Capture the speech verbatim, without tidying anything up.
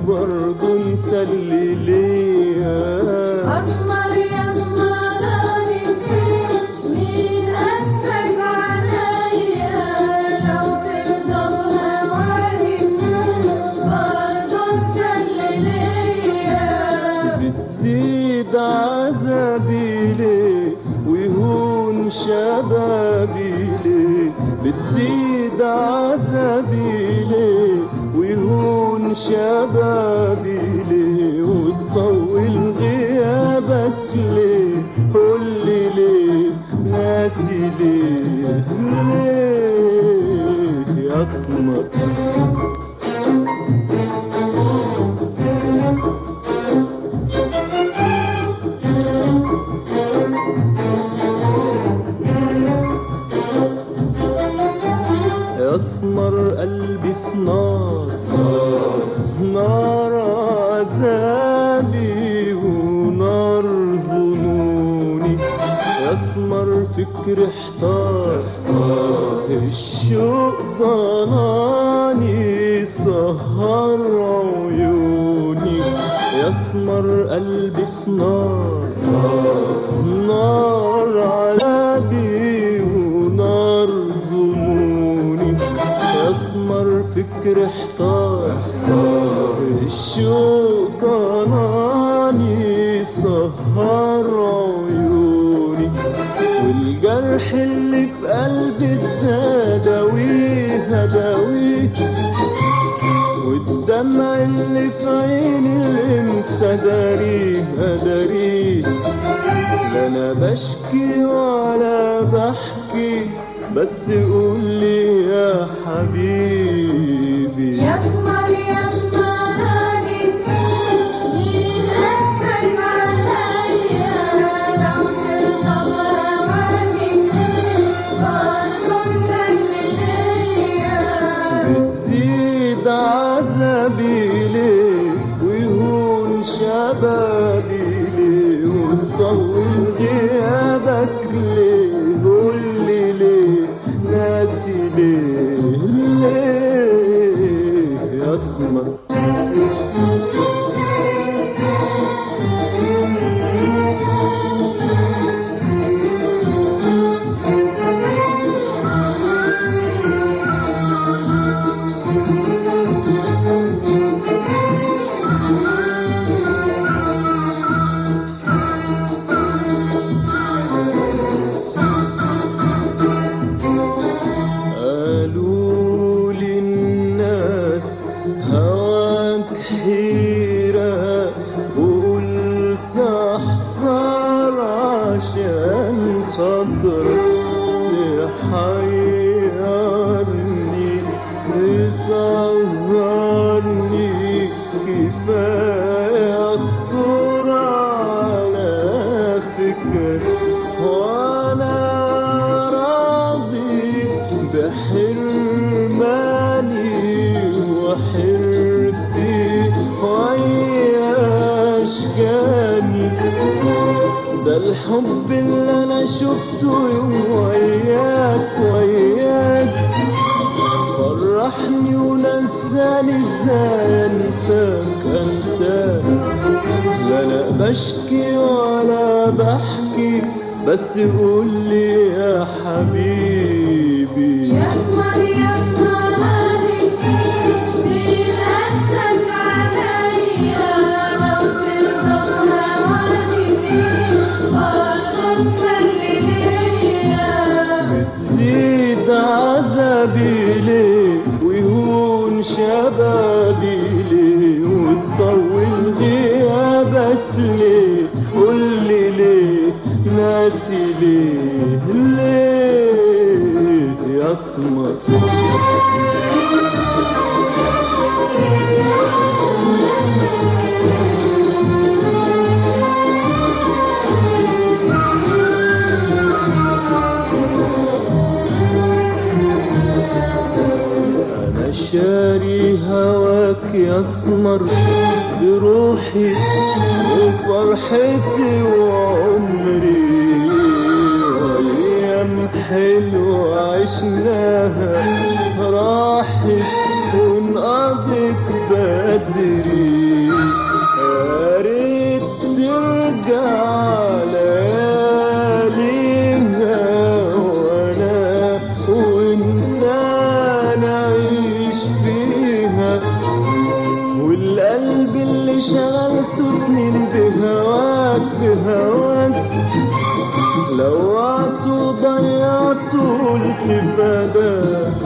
برضو انت اللي ليا. أسمر يا اسمراني مين قاسك عليا، لو ترضى بهواني برضو انت اللي ليا. بتزيد عذابي ليه ويهون شبابي ليه، بتزيد عذابي ليه ويهون شبابي ليه، وتطول غيابك ليه، قولي ليه ناسي ليه، ليه يا اسمر. يا اسمر قلبي في نار، نار عذابي ونار ظنوني. يا اسمر فكر احتار، الشوق ضناني سهر عيوني. يا اسمر قلبي في نار، نار عذابي ونار ظنوني. يا اسمر فكر احتار، الشوق ضناني سهر عيوني. والجرح اللي في قلبي ازاي اداويه اداويه، والدمع اللي في عيني اللي امتى داريه اداريه. لا انا بشكي ولا بحكي، بس قولي يا حبيبي. يا اسمر يا اسمراني مين قاسك عليا، لو ترضى بهواني برضو انت اللي ليا. بتزيد عذابي ليه ويهون شبابي ليه، وتطول غيابك ليه، قولي ليه ناسي ليه، ليه يا اسمر. قالوا لي الناس هواك حيرة، وقلت احذر عشان خاطرك تحيرني تصغرني. كفاية خطر على فكرك وانا راضي بحرماني وحرتي ويا اشجاني. ده الحب اللي انا شفته يوم وياك وياك فرحني ونساني، ازاي انساك انساك. لا انا بشكي ولا بحكي، بس قولي يا حبيبي. يا اسمر يا اسمراني مين قاسك عليا، لو ترضى بهواني برضو انت اللي ليا. بتزيد عذابي ليه ويهون شبابي ليه، وتطول غيابك ليه، قولي ليه ناسي ليه، ليه يا اسمر. انا شاري هواك يا اسمر بروحي وفرحتي وعمري، وايام حلوة عشناها راحت وانقضت بدري. قلبي اللي شغلته سنين بهواك بهواك لوعته وضيعته قلت فداك